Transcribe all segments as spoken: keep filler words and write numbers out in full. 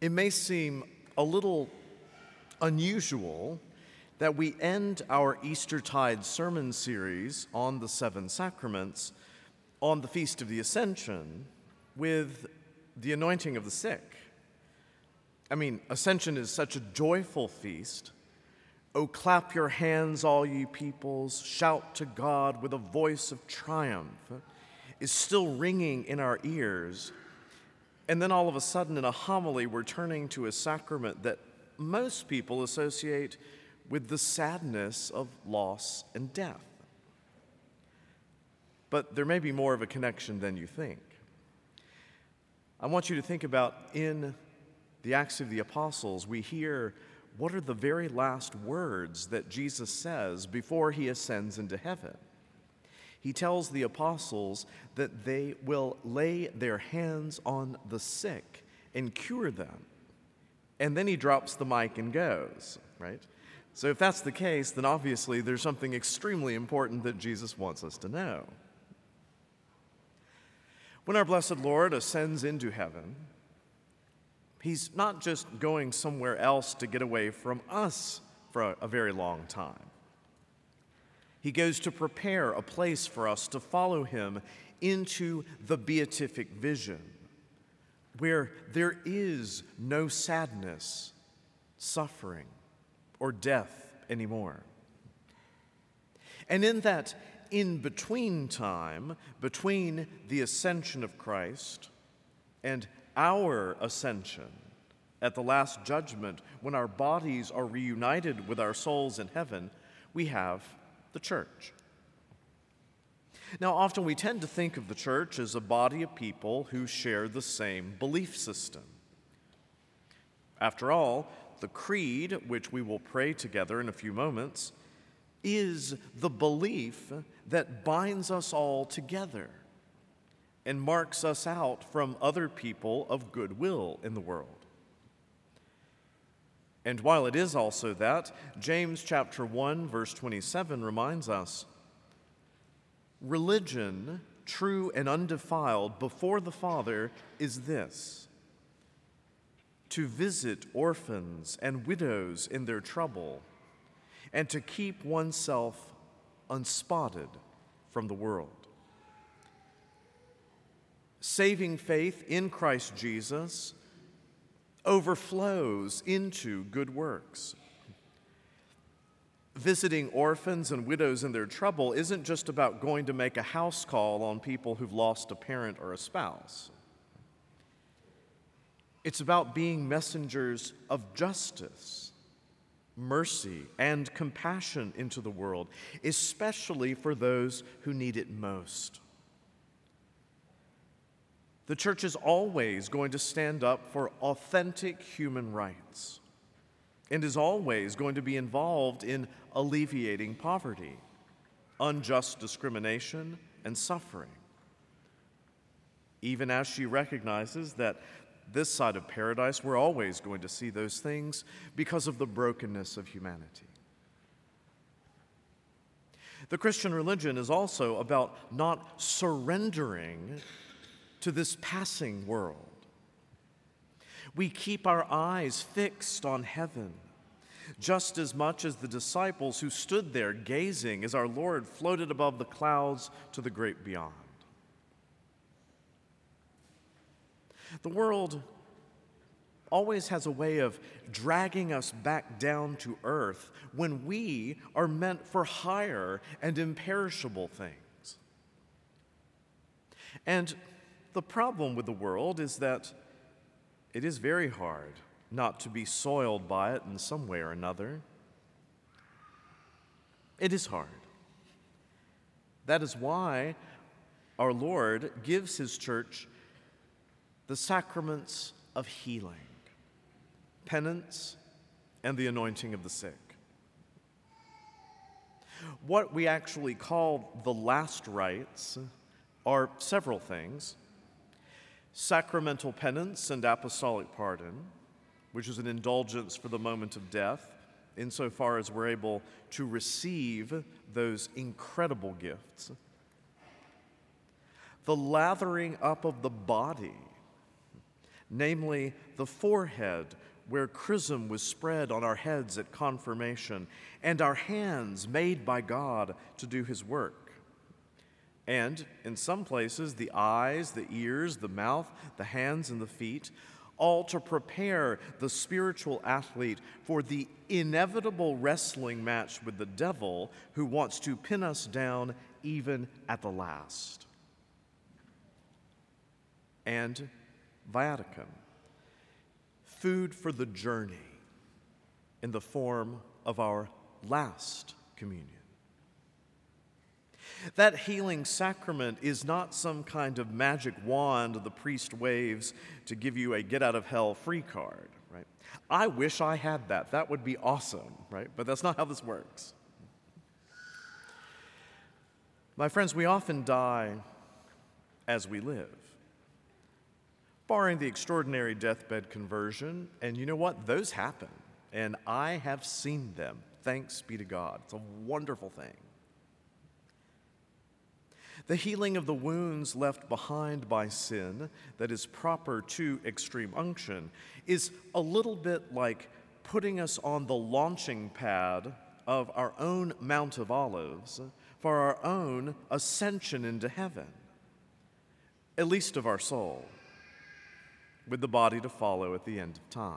It may seem a little unusual that we end our Eastertide sermon series on the seven sacraments on the Feast of the Ascension with the anointing of the sick. I mean, Ascension is such a joyful feast. Oh, clap your hands, all ye peoples, shout to God with a voice of triumph, is still ringing in our ears. And then all of a sudden in a homily, we're turning to a sacrament that most people associate with the sadness of loss and death. But there may be more of a connection than you think. I want you to think about in the Acts of the Apostles, we hear what are the very last words that Jesus says before he ascends into heaven. He tells the apostles that they will lay their hands on the sick and cure them. And then he drops the mic and goes, right? So if that's the case, then obviously there's something extremely important that Jesus wants us to know. When our blessed Lord ascends into heaven, he's not just going somewhere else to get away from us for a, a very long time. He goes to prepare a place for us to follow him into the beatific vision, where there is no sadness, suffering, or death anymore. And in that in-between time, between the ascension of Christ and our ascension at the last judgment, when our bodies are reunited with our souls in heaven, we have the church. Now, often we tend to think of the church as a body of people who share the same belief system. After all, the creed, which we will pray together in a few moments, is the belief that binds us all together and marks us out from other people of goodwill in the world. And while it is also that, James chapter one, verse twenty-seven reminds us, religion, true and undefiled before the Father, is this: to visit orphans and widows in their trouble, and to keep oneself unspotted from the world. Saving faith in Christ Jesus overflows into good works. Visiting orphans and widows in their trouble isn't just about going to make a house call on people who've lost a parent or a spouse. It's about being messengers of justice, mercy, and compassion into the world, especially for those who need it most. The church is always going to stand up for authentic human rights and is always going to be involved in alleviating poverty, unjust discrimination, and suffering, even as she recognizes that this side of paradise, we're always going to see those things because of the brokenness of humanity. The Christian religion is also about not surrendering to this passing world. We keep our eyes fixed on heaven, just as much as the disciples who stood there gazing as our Lord floated above the clouds to the great beyond. The world always has a way of dragging us back down to earth when we are meant for higher and imperishable things. And the problem with the world is that it is very hard not to be soiled by it in some way or another. It is hard. That is why our Lord gives his church the sacraments of healing, penance, and the anointing of the sick. What we actually call the last rites are several things: sacramental penance and apostolic pardon, which is an indulgence for the moment of death, insofar as we're able to receive those incredible gifts. The lathering up of the body, namely the forehead, where chrism was spread on our heads at confirmation, and our hands made by God to do his work. And in some places, the eyes, the ears, the mouth, the hands, and the feet, all to prepare the spiritual athlete for the inevitable wrestling match with the devil who wants to pin us down even at the last. And viaticum, food for the journey in the form of our last communion. That healing sacrament is not some kind of magic wand the priest waves to give you a get-out-of-hell free card, right? I wish I had that. That would be awesome, right? But that's not how this works. My friends, we often die as we live, barring the extraordinary deathbed conversion. And you know what? Those happen, and I have seen them. Thanks be to God. It's a wonderful thing. The healing of the wounds left behind by sin that is proper to extreme unction is a little bit like putting us on the launching pad of our own Mount of Olives for our own ascension into heaven, at least of our soul, with the body to follow at the end of time.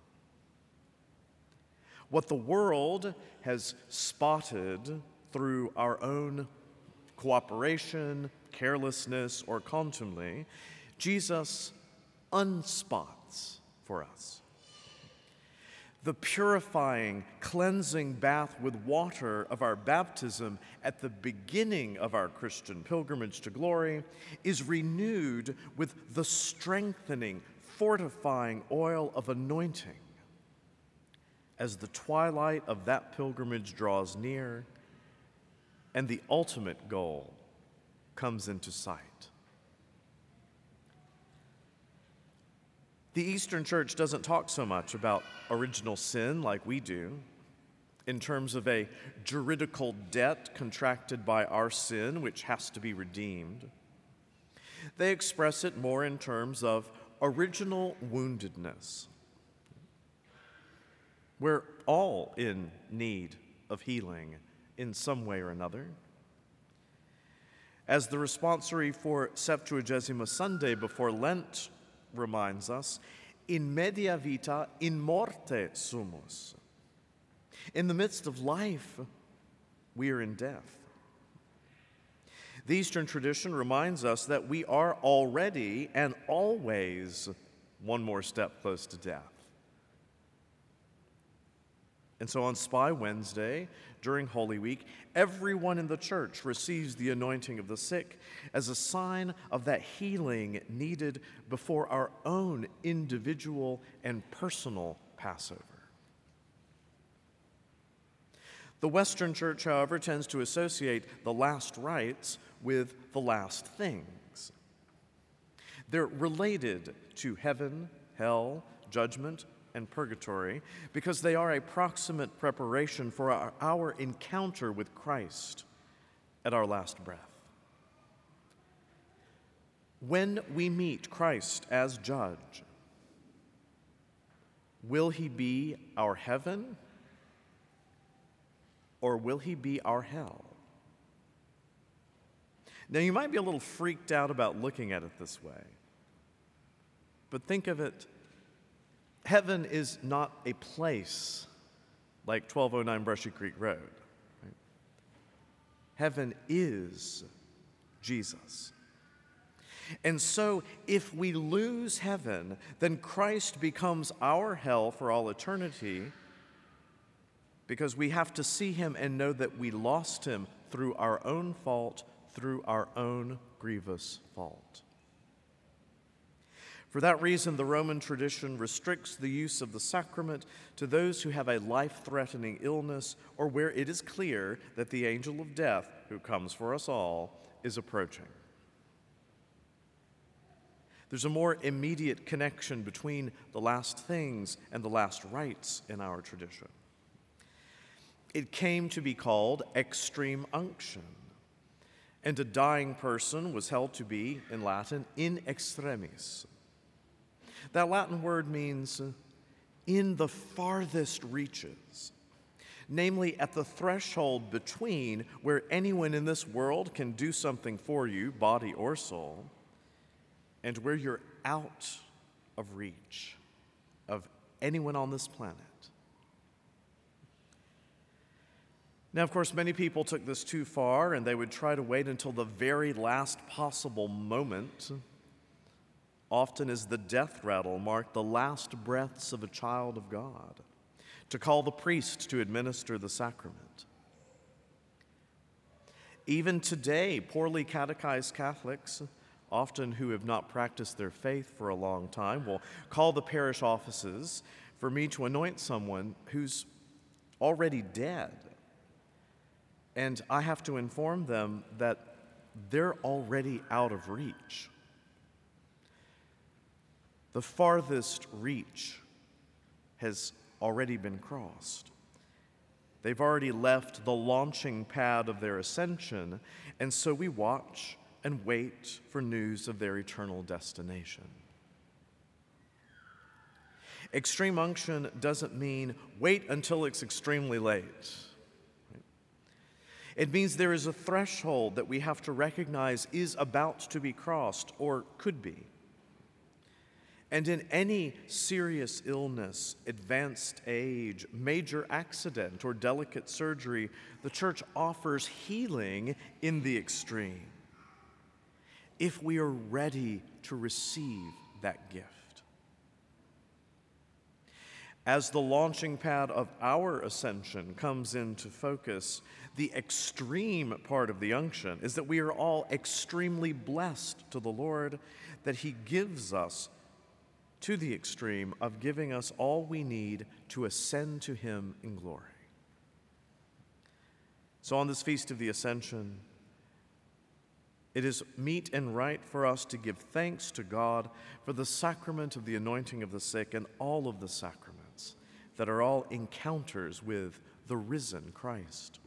What the world has spotted through our own cooperation, carelessness, or contumely, Jesus unspots for us. The purifying, cleansing bath with water of our baptism at the beginning of our Christian pilgrimage to glory is renewed with the strengthening, fortifying oil of anointing as the twilight of that pilgrimage draws near and the ultimate goal comes into sight. The Eastern Church doesn't talk so much about original sin like we do, in terms of a juridical debt contracted by our sin, which has to be redeemed. They express it more in terms of original woundedness. We're all in need of healing in some way or another. As the responsory for Septuagesima Sunday before Lent reminds us, in media vita in morte sumus. In the midst of life, we are in death. The Eastern tradition reminds us that we are already and always one more step close to death. And so on Spy Wednesday, during Holy Week, everyone in the church receives the anointing of the sick as a sign of that healing needed before our own individual and personal Passover. The Western Church, however, tends to associate the last rites with the last things. They're related to heaven, hell, judgment, and purgatory because they are a proximate preparation for our, our encounter with Christ at our last breath. When we meet Christ as judge, will he be our heaven or will he be our hell? Now, you might be a little freaked out about looking at it this way, but think of it. Heaven is not a place like twelve oh nine Brushy Creek Road. Right? Heaven is Jesus. And so if we lose heaven, then Christ becomes our hell for all eternity because we have to see him and know that we lost him through our own fault, through our own grievous fault. For that reason, the Roman tradition restricts the use of the sacrament to those who have a life-threatening illness or where it is clear that the angel of death, who comes for us all, is approaching. There's a more immediate connection between the last things and the last rites in our tradition. It came to be called extreme unction, and a dying person was held to be, in Latin, in extremis. That Latin word means in the farthest reaches, namely at the threshold between where anyone in this world can do something for you, body or soul, and where you're out of reach of anyone on this planet. Now, of course, many people took this too far, and they would try to wait until the very last possible moment, often as the death rattle marked the last breaths of a child of God, to call the priest to administer the sacrament. Even today, poorly catechized Catholics, often who have not practiced their faith for a long time, will call the parish offices for me to anoint someone who's already dead. And I have to inform them that they're already out of reach. The farthest reach has already been crossed. They've already left the launching pad of their ascension, and so we watch and wait for news of their eternal destination. Extreme unction doesn't mean wait until it's extremely late. It means there is a threshold that we have to recognize is about to be crossed, or could be. And in any serious illness, advanced age, major accident, or delicate surgery, the Church offers healing in the extreme, if we are ready to receive that gift. As the launching pad of our ascension comes into focus, the extreme part of the unction is that we are all extremely blessed to the Lord, that He gives us to the extreme of giving us all we need to ascend to Him in glory. So on this Feast of the Ascension, it is meet and right for us to give thanks to God for the sacrament of the anointing of the sick and all of the sacraments that are all encounters with the risen Christ.